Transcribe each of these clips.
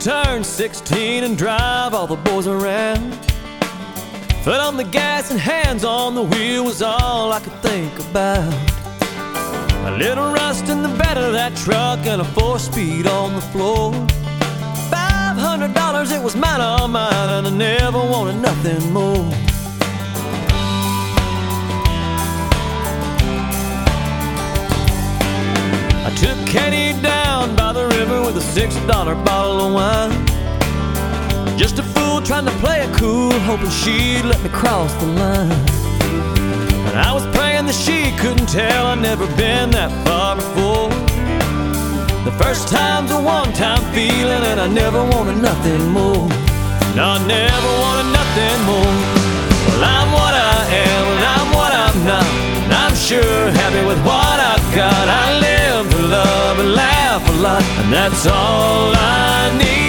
turn 16 and drive all the boys around. Foot on the gas and hands on the wheel was all I could think about. A little rust in the bed of that truck and a 4-speed on the floor. $500, it was mine, all mine, and I never wanted nothing more. I took Katie down by the river with a $6 bottle of wine. Just a fool trying to play it cool, hoping she'd let me cross the line. And I was praying that she couldn't tell I'd never been that far before. The first time's a one-time feeling, and I never wanted nothing more. No, I never wanted nothing more. Well, I'm what I am, and I'm what I'm not, and I'm sure happy with what I've got. I live to love and laugh a lot, and that's all I need.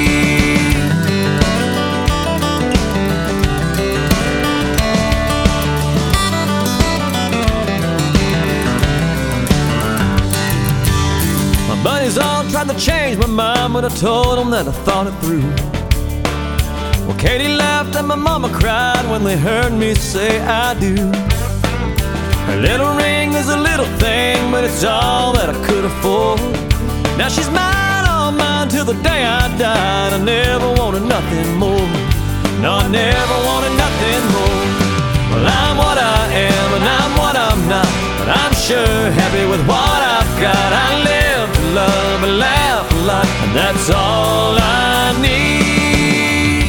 Buddies all tried to change my mind, but I told them that I thought it through. Well, Katie laughed and my mama cried when they heard me say I do. Her little ring is a little thing, but it's all that I could afford. Now she's mine, all mine, till the day I died. I never wanted nothing more. No, I never wanted nothing more. Well, I'm what I am and I'm what I'm not, but I'm sure happy with what I've got. I live to love and laugh a lot, and that's all I need.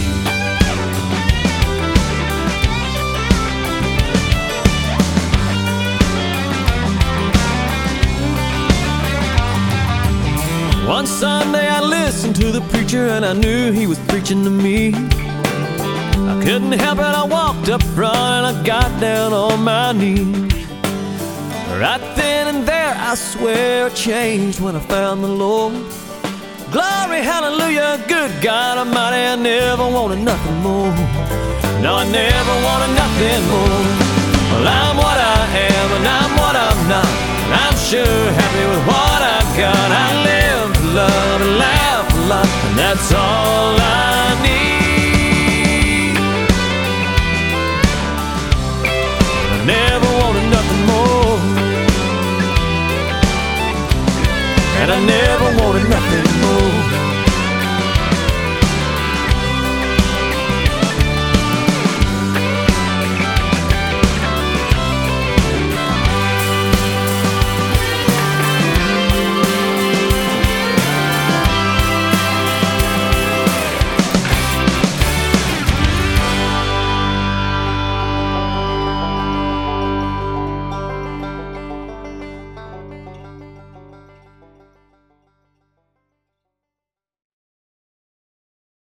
One Sunday I listened to the preacher, and I knew he was preaching to me. I couldn't help it, I walked up front and I got down on my knees. Right then and there, I swear I changed when I found the Lord. Glory, hallelujah, good God Almighty, I never wanted nothing more. No, I never wanted nothing more. Well, I'm what I am and I'm what I'm not, and I'm sure happy with what I've got. I live to love and laugh a lot, and that's all I